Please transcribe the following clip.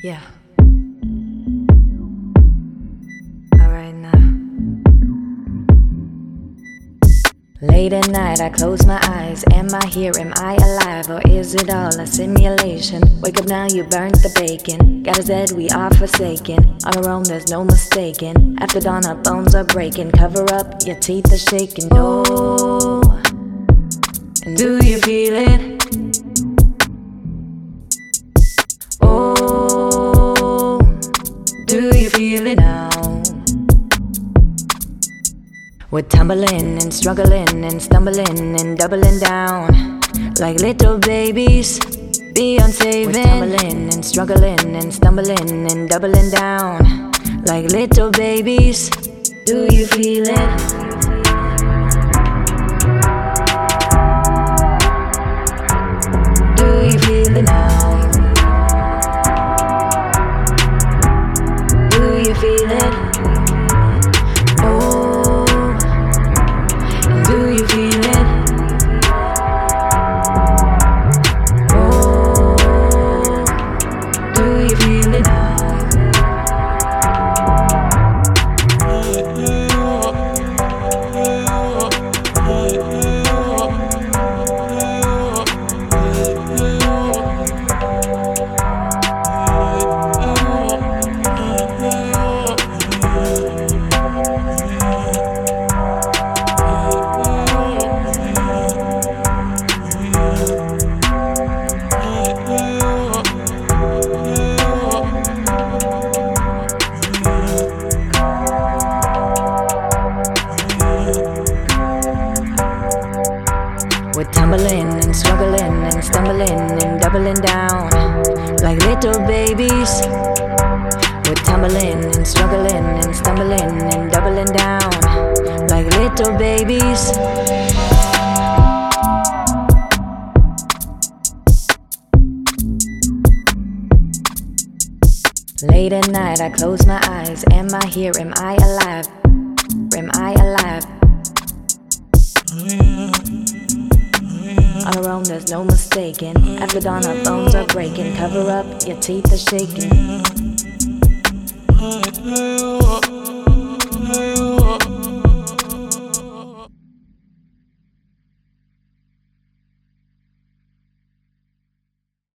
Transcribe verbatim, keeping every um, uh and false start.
Yeah. Alright now. Late at night I close my eyes. Am I here? Am I alive? Or is it all a simulation? Wake up now, you burnt the bacon. Got us dead, we are forsaken. On our own, there's no mistaking. After dawn, our bones are breaking. Cover up, your teeth are shaking. No. And do you feel it? Oh, do you feel it now? We're tumbling and struggling and stumbling and doubling down like little babies beyond saving. We're tumbling and struggling and stumbling and doubling down like little babies. Do you feel it? Do you feel it now? Do you feel it? Oh, do you feel it? Oh, do you feel it now? We're tumbling and struggling and stumbling and doubling down like little babies. We're tumbling and struggling and stumbling and doubling down like little babies. Late at night I close my eyes. Am I here? Am I alive? Am I alive? On our own, there's no mistaking. After dawn, our bones are breaking. Cover up, your teeth are shaking.